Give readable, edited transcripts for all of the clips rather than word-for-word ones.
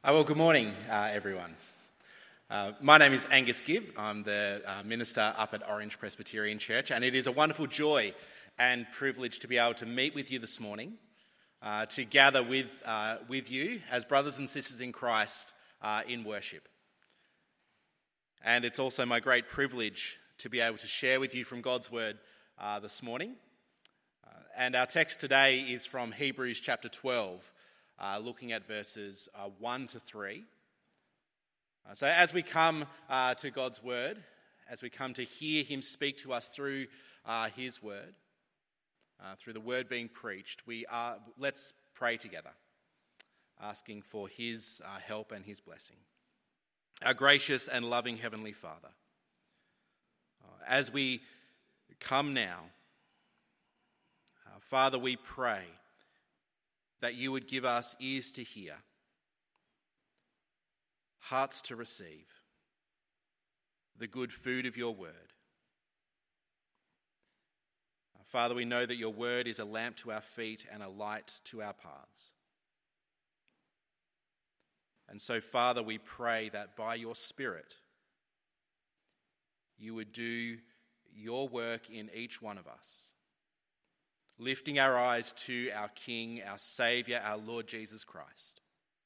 Well, good morning, everyone. My name is Angus Gibb. I'm the minister up at Orange Presbyterian Church, and it is a wonderful joy and privilege to be able to meet with you this morning, to gather with you as brothers and sisters in Christ in worship. And it's also my great privilege to be able to share with you from God's Word this morning. And our text today is from Hebrews chapter 12, looking at verses 1 to 3. So as we come to God's Word, as we come to hear Him speak to us through His Word, through the Word being preached, let's pray together, asking for His help and His blessing. Our gracious and loving Heavenly Father, as we come now, Father, we pray that you would give us ears to hear, hearts to receive the good food of your word. Father, we know that your word is a lamp to our feet and a light to our paths. And so, Father, we pray that by your Spirit, you would do your work in each one of us, lifting our eyes to our King, our Saviour, our Lord Jesus Christ.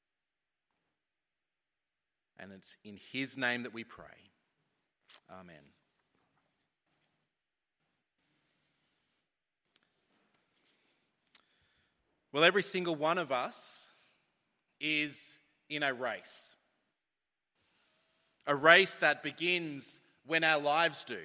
And it's in his name that we pray. Amen. Well, every single one of us is in a race. A race that begins when our lives do.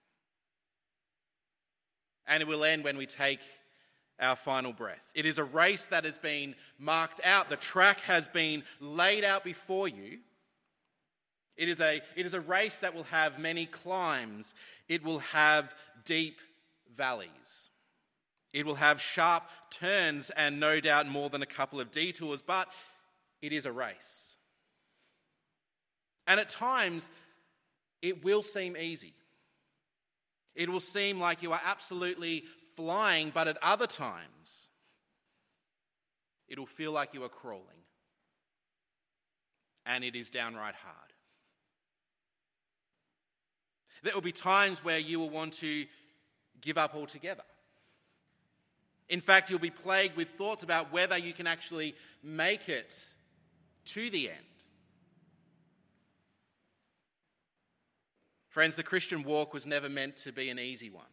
And it will end when we take our final breath. It is a race that has been marked out. The track has been laid out before you. It is a race that will have many climbs. It will have deep valleys. It will have sharp turns and no doubt more than a couple of detours, but it is a race. And at times, it will seem easy. It will seem like you are absolutely flying, but at other times, it will feel like you are crawling. And it is downright hard. There will be times where you will want to give up altogether. In fact, you'll be plagued with thoughts about whether you can actually make it to the end. Friends, the Christian walk was never meant to be an easy one.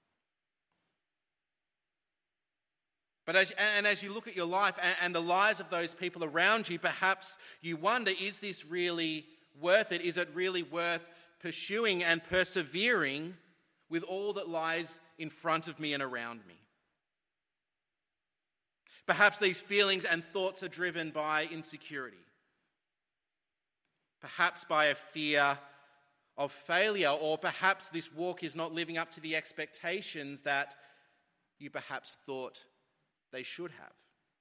But as you look at your life and the lives of those people around you, perhaps you wonder, is this really worth it? Is it really worth pursuing and persevering with all that lies in front of me and around me? Perhaps these feelings and thoughts are driven by insecurity. Perhaps by a fear of failure, or perhaps this walk is not living up to the expectations that you perhaps thought they should have.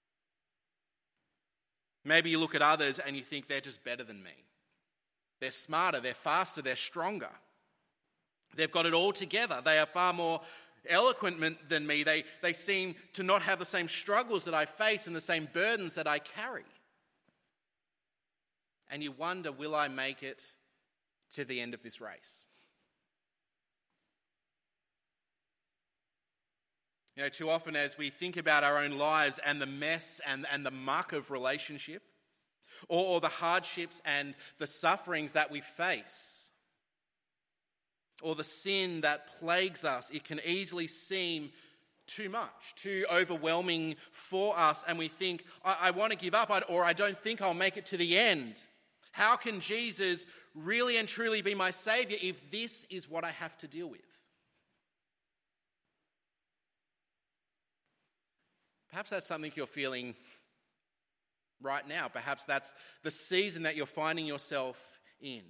Maybe you look at others and you think they're just better than me. They're smarter, they're faster, they're stronger. They've got it all together. They are far more eloquent than me. They seem to not have the same struggles that I face and the same burdens that I carry. And you wonder, will I make it to the end of this race? You know, too often as we think about our own lives and the mess and the muck of relationship, or the hardships and the sufferings that we face, or the sin that plagues us, it can easily seem too much, too overwhelming for us, and we think, I want to give up, or I don't think I'll make it to the end. How can Jesus really and truly be my Saviour if this is what I have to deal with? Perhaps that's something you're feeling right now. Perhaps that's the season that you're finding yourself in.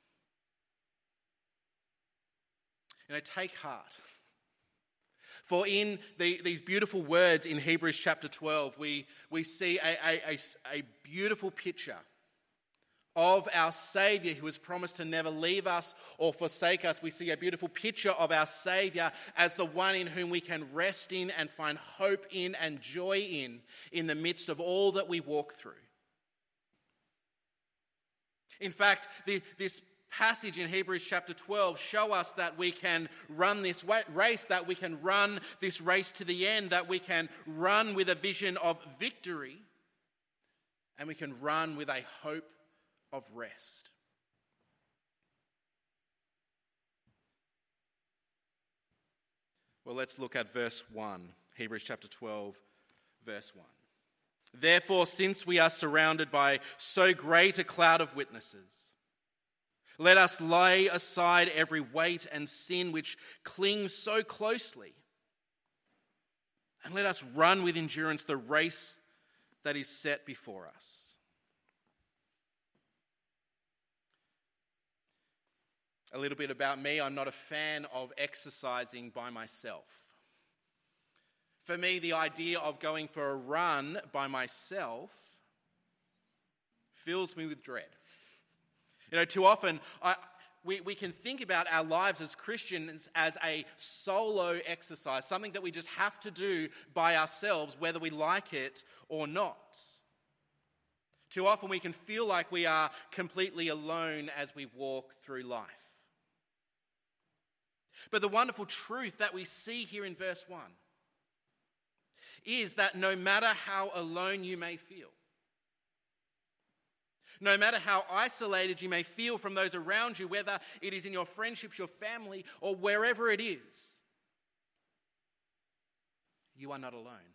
You know, take heart. For in these beautiful words in Hebrews chapter 12, we see a beautiful picture of our Saviour who has promised to never leave us or forsake us. We see a beautiful picture of our Saviour as the one in whom we can rest in and find hope in and joy in the midst of all that we walk through. In fact, this passage in Hebrews chapter 12 show us that we can run this race, that we can run this race to the end, that we can run with a vision of victory, and we can run with a hope of rest. Well, let's look at verse 1, Hebrews chapter 12, verse 1. Therefore, since we are surrounded by so great a cloud of witnesses, let us lay aside every weight and sin which clings so closely, and let us run with endurance the race that is set before us. A little bit about me, I'm not a fan of exercising by myself. For me, the idea of going for a run by myself fills me with dread. Too often we can think about our lives as Christians as a solo exercise, something that we just have to do by ourselves, whether we like it or not. Too often we can feel like we are completely alone as we walk through life. But the wonderful truth that we see here in verse 1 is that no matter how alone you may feel, no matter how isolated you may feel from those around you, whether it is in your friendships, your family, or wherever it is, you are not alone.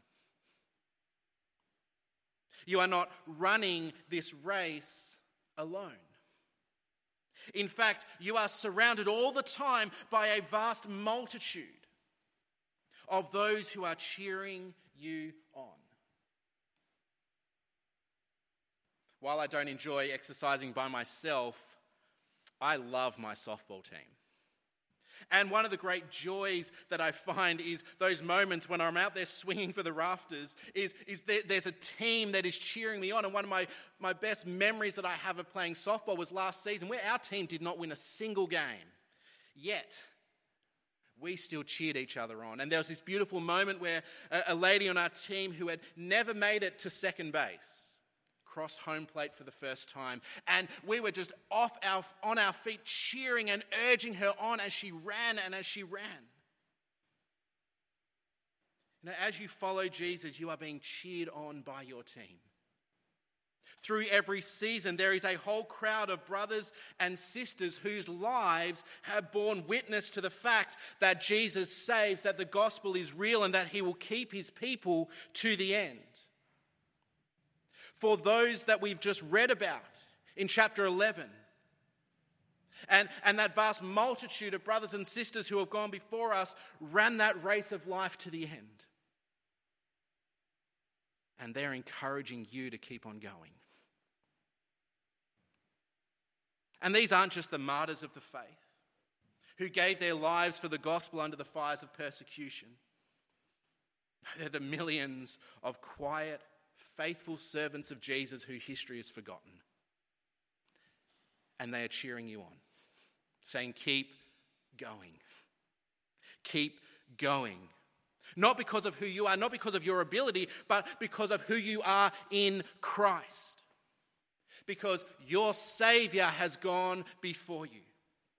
You are not running this race alone. In fact, you are surrounded all the time by a vast multitude of those who are cheering you on. While I don't enjoy exercising by myself, I love my softball team. And one of the great joys that I find is those moments when I'm out there swinging for the rafters is there's a team that is cheering me on. And one of my best memories that I have of playing softball was last season, where our team did not win a single game. Yet, we still cheered each other on. And there was this beautiful moment where a lady on our team who had never made it to second base crossed home plate for the first time, and we were just on our feet cheering and urging her on as she ran. As you follow Jesus, you are being cheered on by your team. Through every season, there is a whole crowd of brothers and sisters whose lives have borne witness to the fact that Jesus saves, that the gospel is real, and that he will keep his people to the end. For those that we've just read about in chapter 11, and that vast multitude of brothers and sisters who have gone before us ran that race of life to the end. And they're encouraging you to keep on going. And these aren't just the martyrs of the faith who gave their lives for the gospel under the fires of persecution. They're the millions of quiet, faithful servants of Jesus who history has forgotten. And they are cheering you on, saying, keep going. Keep going. Not because of who you are, not because of your ability, but because of who you are in Christ. Because your Savior has gone before you.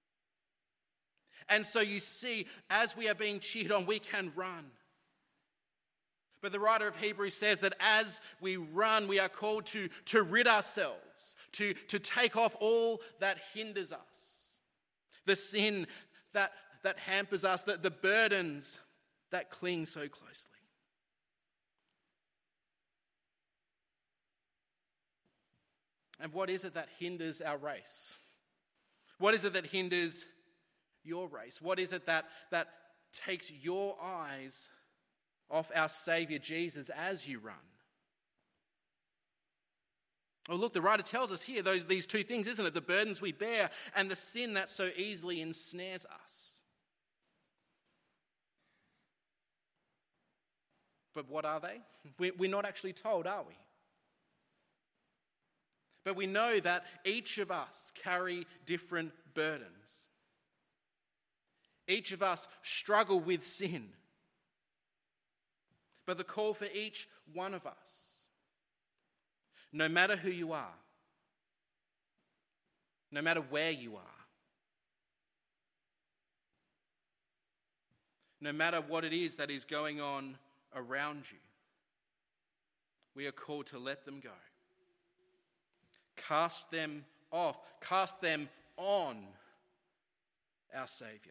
And so you see, as we are being cheered on, we can run. But the writer of Hebrews says that as we run, we are called to rid ourselves, to take off all that hinders us, the sin that hampers us, the burdens that cling so closely. And what is it that hinders our race? What is it that hinders your race? What is it that takes your eyes off our Saviour Jesus as you run? Well, look, the writer tells us here these two things, isn't it? The burdens we bear and the sin that so easily ensnares us. But what are they? We're not actually told, are we? But we know that each of us carry different burdens. Each of us struggle with sin. But the call for each one of us, no matter who you are, no matter where you are, no matter what it is that is going on around you. We are called to let them go. Cast them off. Cast them on our Saviour.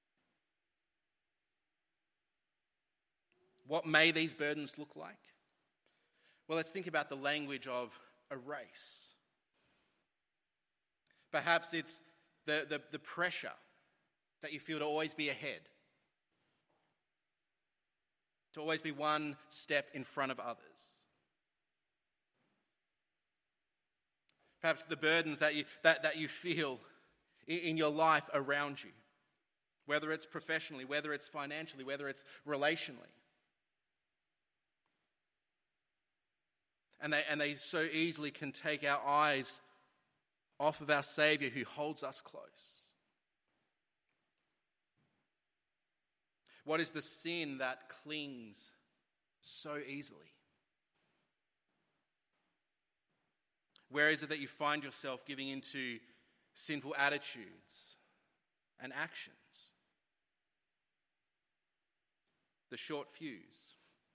What may these burdens look like? Well, let's think about the language of a race. Perhaps it's the pressure that you feel to always be ahead, to always be one step in front of others. Perhaps the burdens that you feel in your life around you, whether it's professionally, whether it's financially, whether it's relationally. And they so easily can take our eyes off of our Saviour who holds us close. What is the sin that clings so easily? Where is it that you find yourself giving into sinful attitudes and actions? The short fuse.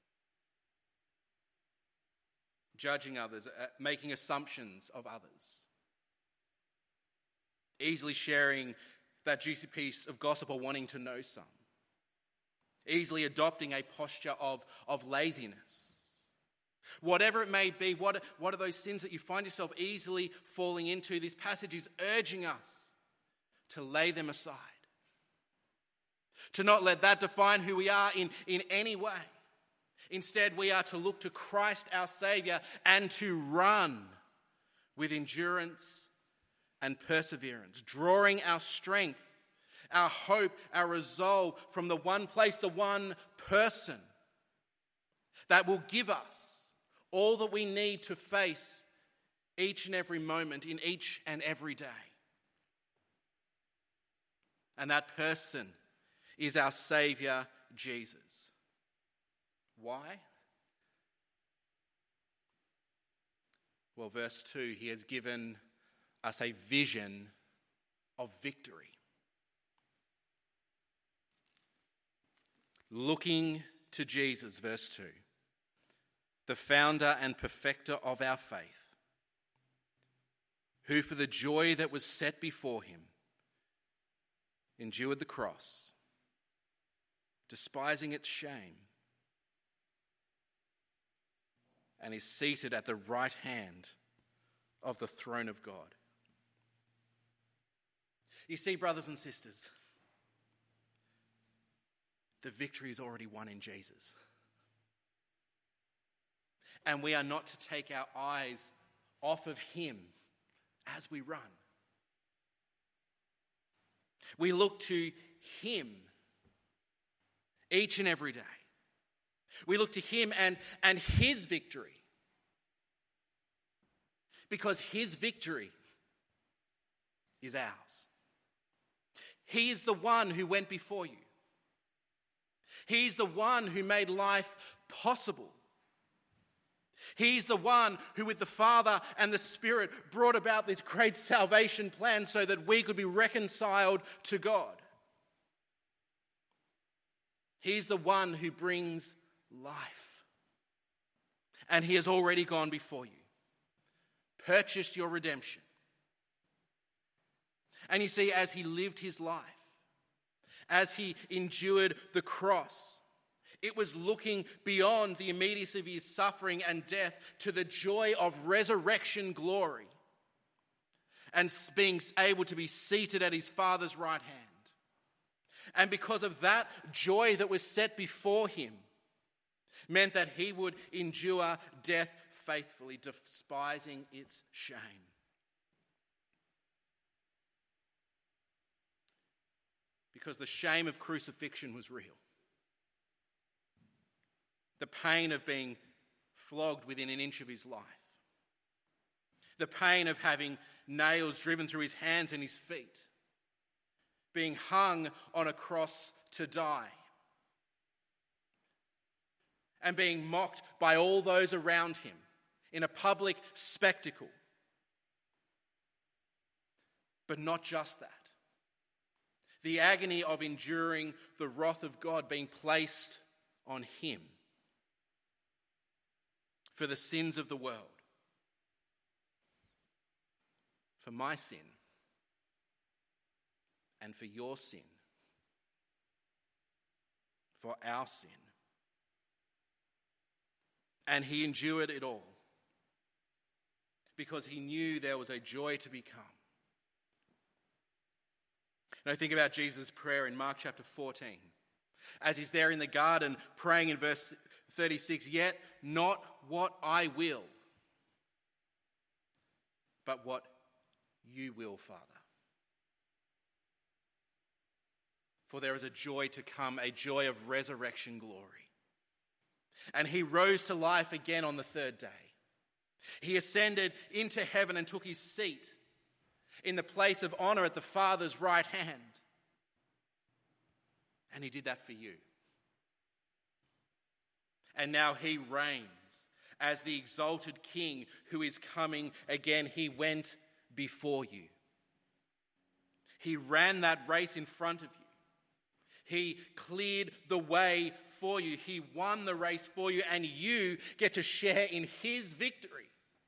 Judging others, making assumptions of others. Easily sharing that juicy piece of gossip or wanting to know some. Easily adopting a posture of laziness. Whatever it may be, what are those sins that you find yourself easily falling into? This passage is urging us to lay them aside. To not let that define who we are in any way. Instead, we are to look to Christ our Saviour and to run with endurance and perseverance, drawing our strength, our hope, our resolve from the one place, the one person that will give us all that we need to face each and every moment in each and every day. And that person is our Saviour, Jesus. Why? Well, verse 2, he has given us a vision of victory. Looking to Jesus, verse 2, the founder and perfecter of our faith, who for the joy that was set before him endured the cross, despising its shame, and is seated at the right hand of the throne of God. You see, brothers and sisters, the victory is already won in Jesus. And we are not to take our eyes off of him as we run. We look to him each and every day. We look to him and his victory. Because his victory is ours. He is the one who went before you. He is the one who made life possible. He's the one who with the Father and the Spirit brought about this great salvation plan so that we could be reconciled to God. He's the one who brings life. And he has already gone before you, purchased your redemption. And you see, as he lived his life, as he endured the cross, it was looking beyond the immediacy of his suffering and death to the joy of resurrection glory and being able to be seated at his Father's right hand. And because of that joy that was set before him, meant that he would endure death faithfully, despising its shame. Because the shame of crucifixion was real. The pain of being flogged within an inch of his life. The pain of having nails driven through his hands and his feet. Being hung on a cross to die. And being mocked by all those around him in a public spectacle. But not just that. The agony of enduring the wrath of God being placed on him for the sins of the world, for my sin and for your sin, for our sin. And he endured it all because he knew there was a joy to become. And I think about Jesus' prayer in Mark chapter 14. As he's there in the garden praying in verse 36, "Yet not what I will, but what you will, Father. For there is a joy to come, a joy of resurrection glory." And he rose to life again on the third day. He ascended into heaven and took his seat in the place of honor at the Father's right hand. And he did that for you. And now he reigns as the exalted King who is coming again. He went before you. He ran that race in front of you. He cleared the way for you. He won the race for you, and you get to share in his victory.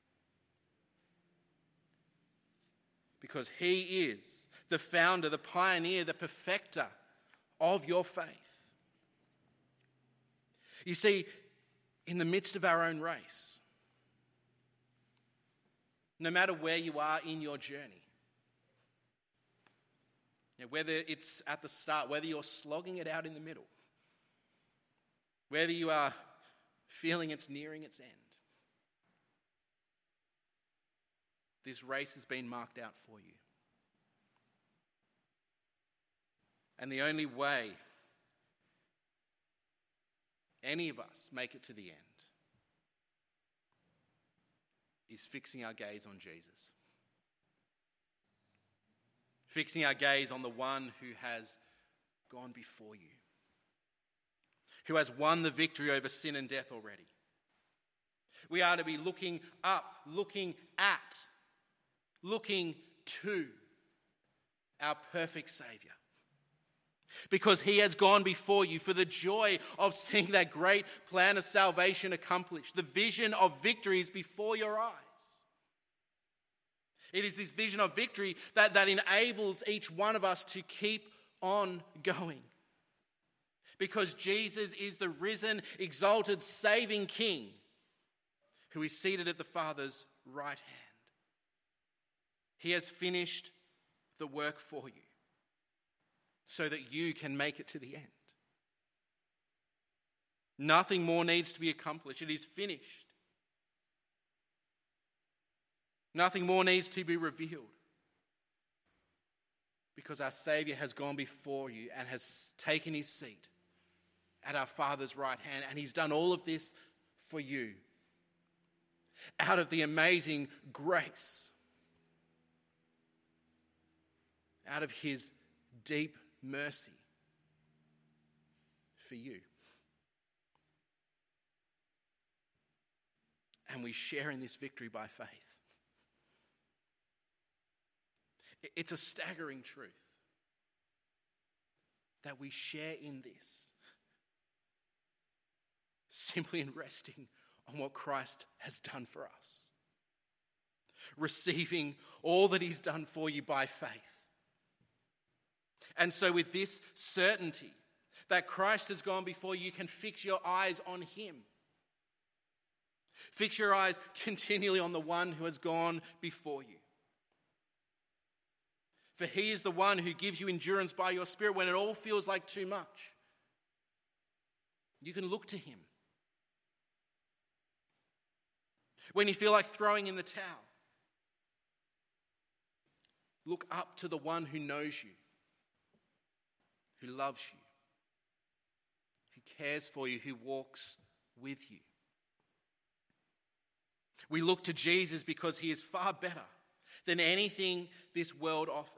Because he is the founder, the pioneer, the perfecter of your faith. You see, in the midst of our own race, no matter where you are in your journey, whether it's at the start, whether you're slogging it out in the middle, whether you are feeling it's nearing its end, this race has been marked out for you. And the only way any of us make it to the end is fixing our gaze on Jesus. Fixing our gaze on the one who has gone before you, who has won the victory over sin and death already. We are to be looking up, looking at, looking to our perfect Saviour. Because he has gone before you for the joy of seeing that great plan of salvation accomplished. The vision of victory is before your eyes. It is this vision of victory that enables each one of us to keep on going. Because Jesus is the risen, exalted, saving King who is seated at the Father's right hand. He has finished the work for you so that you can make it to the end. Nothing more needs to be accomplished. It is finished. Nothing more needs to be revealed. Because our Saviour has gone before you and has taken his seat at our Father's right hand. And he's done all of this for you out of the amazing grace, out of his deep mercy for you. And we share in this victory by faith. It's a staggering truth that we share in this simply in resting on what Christ has done for us. Receiving all that he's done for you by faith. And so with this certainty that Christ has gone before you, you can fix your eyes on him. Fix your eyes continually on the one who has gone before you. For he is the one who gives you endurance by your Spirit when it all feels like too much. You can look to him. When you feel like throwing in the towel, look up to the one who knows you, who loves you, who cares for you, who walks with you. We look to Jesus because he is far better than anything this world offers.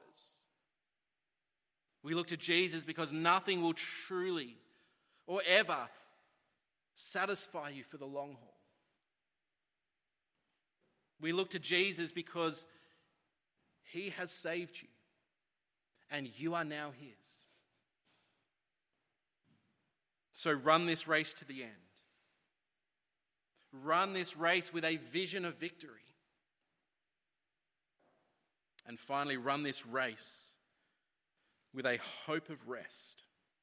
We look to Jesus because nothing will truly or ever satisfy you for the long haul. We look to Jesus because he has saved you. and you are now his. So run this race to the end. Run this race with a vision of victory. And finally, run this race with a hope of rest.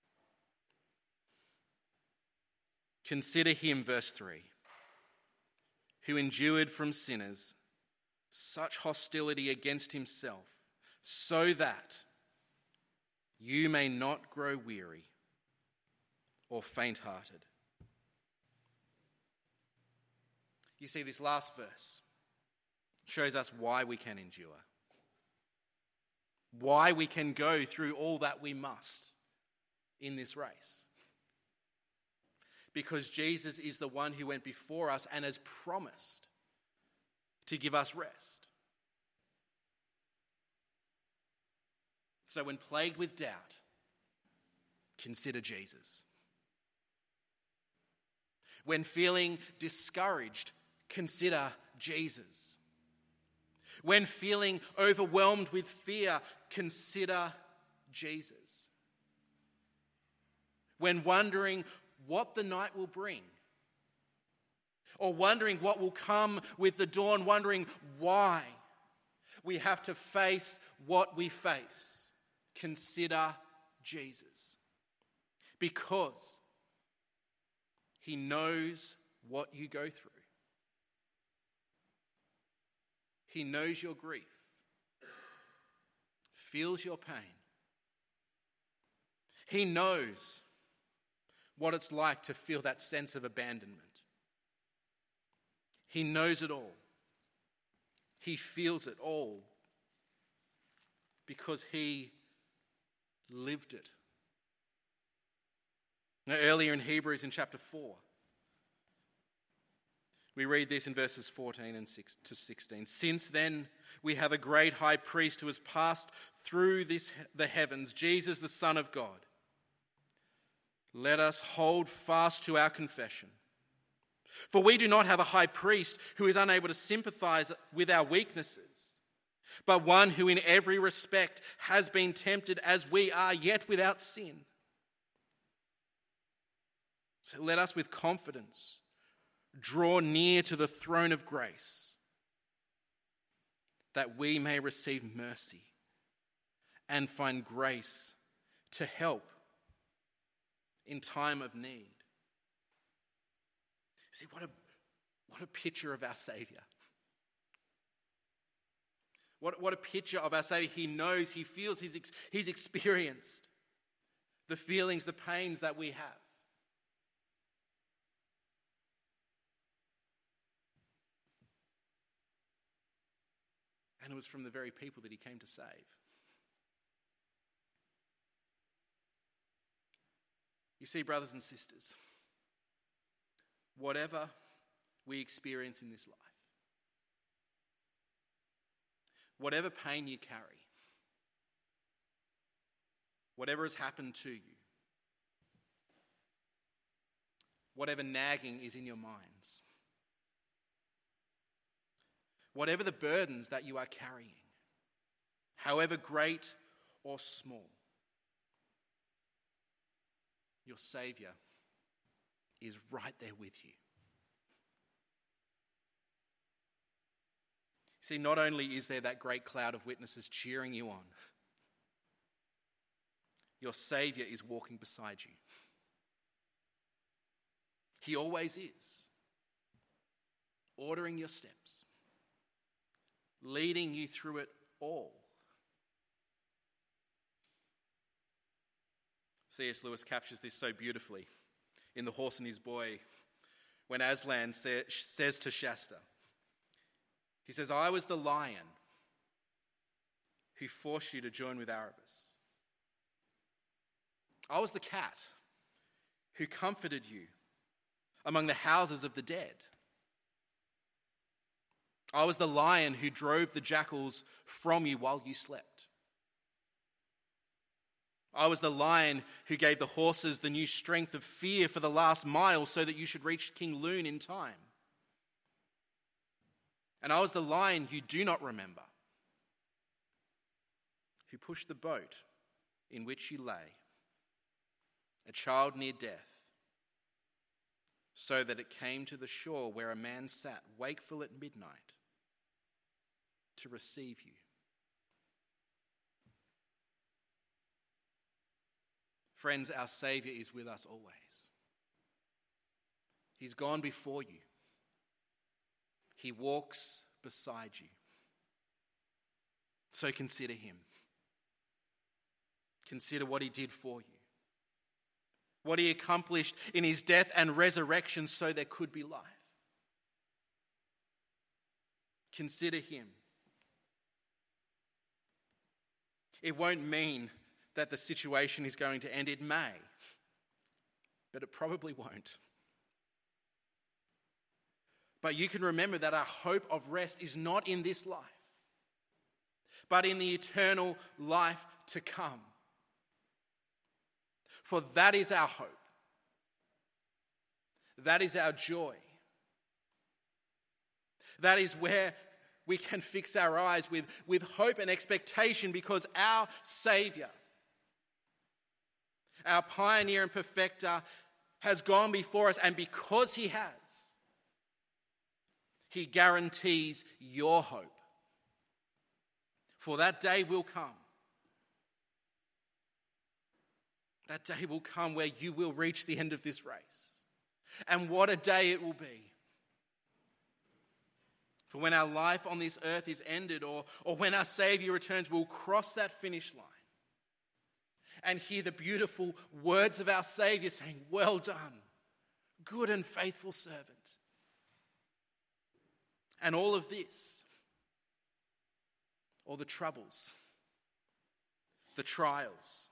Consider him, verse 3, who endured from sinners such hostility against himself, so that you may not grow weary or faint-hearted. You see, this last verse shows us why we can endure, why we can go through all that we must in this race. Because Jesus is the one who went before us and has promised to give us rest. So when plagued with doubt, consider Jesus. When feeling discouraged, consider Jesus. When feeling overwhelmed with fear, consider Jesus. When wondering what the night will bring, or wondering what will come with the dawn, wondering why we have to face what we face, consider Jesus. Because he knows what you go through. He knows your grief, feels your pain. He knows what it's like to feel that sense of abandonment. He knows it all. He feels it all because he lived it. Now, earlier in Hebrews in chapter 4, we read this in verses 14 and 16. Since then, we have a great high priest who has passed through the heavens, Jesus, the Son of God. Let us hold fast to our confession. For we do not have a high priest who is unable to sympathize with our weaknesses, but one who in every respect has been tempted as we are, yet without sin. So let us with confidence draw near to the throne of grace, that we may receive mercy and find grace to help in time of need. See, what a picture of our Saviour. What a picture of our Saviour. He knows, he feels, he's experienced the feelings, the pains that we have. And it was from the very people that he came to save. You see, brothers and sisters, whatever we experience in this life, whatever pain you carry, whatever has happened to you, whatever nagging is in your minds, whatever the burdens that you are carrying, however great or small, your Saviour is right there with you. See, not only is there that great cloud of witnesses cheering you on, your Saviour is walking beside you. He always is, ordering your steps, leading you through it all. C.S. Lewis captures this so beautifully in The Horse and His Boy when Aslan says to Shasta, he says, I was the lion who forced you to join with Aravis. I was the cat who comforted you among the houses of the dead. I was the lion who drove the jackals from you while you slept. I was the lion who gave the horses the new strength of fear for the last mile so that you should reach King Lune in time. And I was the lion you do not remember, who pushed the boat in which you lay, a child near death, so that it came to the shore where a man sat wakeful at midnight to receive you. Friends, our Saviour is with us always. He's gone before you. He walks beside you. So consider him. Consider what he did for you. What he accomplished in his death and resurrection so there could be life. Consider him. It won't mean that the situation is going to end. It may, but it probably won't. But you can remember that our hope of rest is not in this life, but in the eternal life to come. For that is our hope. That is our joy. That is where we can fix our eyes with hope and expectation, because our Saviour, our pioneer and perfecter, has gone before us, and because he has, he guarantees your hope. For that day will come. That day will come where you will reach the end of this race. And what a day it will be. For when our life on this earth is ended, or when our Saviour returns, we'll cross that finish line and hear the beautiful words of our Saviour saying, "Well done, good and faithful servant." And all of this, all the troubles, the trials,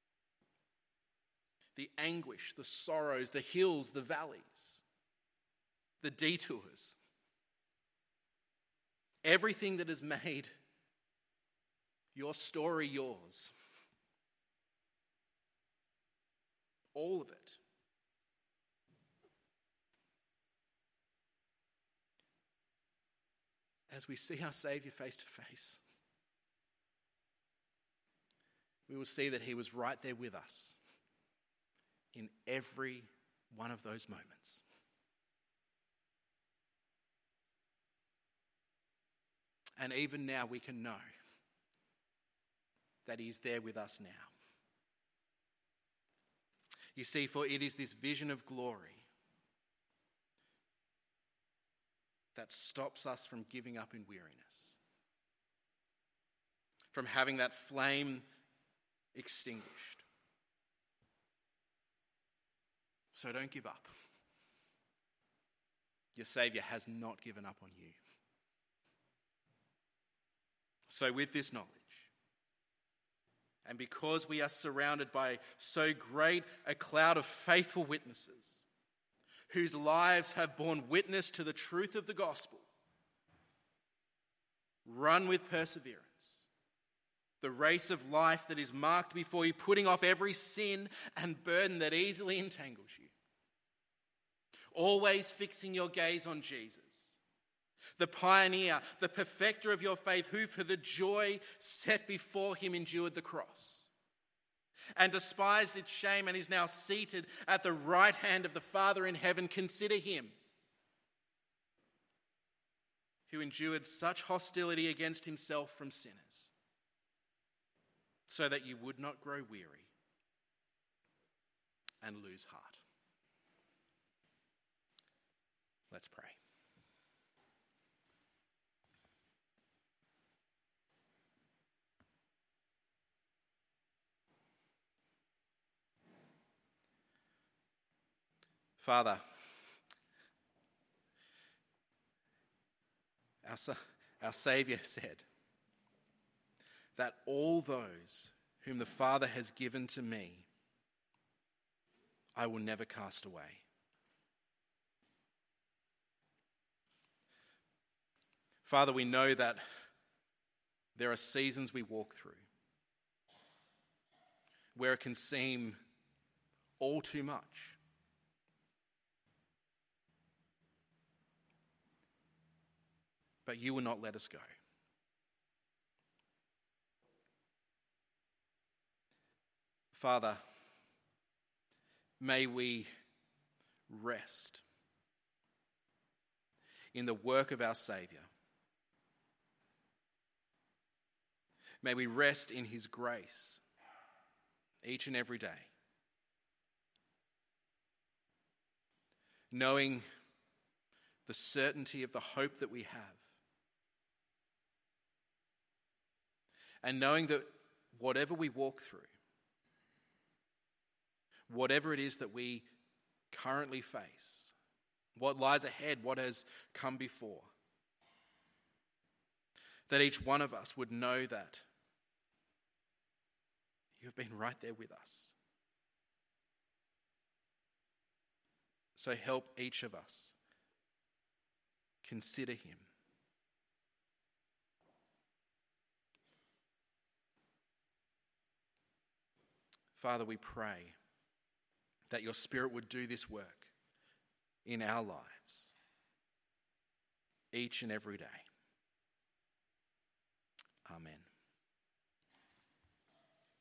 the anguish, the sorrows, the hills, the valleys, the detours, everything that has made your story yours, all of it, as we see our Saviour face to face, we will see that he was right there with us in every one of those moments. And even now we can know that he's there with us now. You see, for it is this vision of glory that stops us from giving up in weariness, from having that flame extinguished. So don't give up. Your Saviour has not given up on you. So with this knowledge, and because we are surrounded by so great a cloud of faithful witnesses, whose lives have borne witness to the truth of the gospel, run with perseverance the race of life that is marked before you, putting off every sin and burden that easily entangles you. Always fixing your gaze on Jesus, the pioneer, the perfecter of your faith, who for the joy set before him endured the cross and despised its shame and is now seated at the right hand of the Father in heaven. Consider him who endured such hostility against himself from sinners, so that you would not grow weary and lose heart. Let's pray. Father, our Saviour said that all those whom the Father has given to me, I will never cast away. Father, we know that there are seasons we walk through where it can seem all too much. But you will not let us go. Father, may we rest in the work of our Saviour. May we rest in his grace each and every day, knowing the certainty of the hope that we have, and knowing that whatever we walk through, whatever it is that we currently face, what lies ahead, what has come before, that each one of us would know that you've been right there with us. So help each of us consider him. Father, we pray that your Spirit would do this work in our lives each and every day. Amen.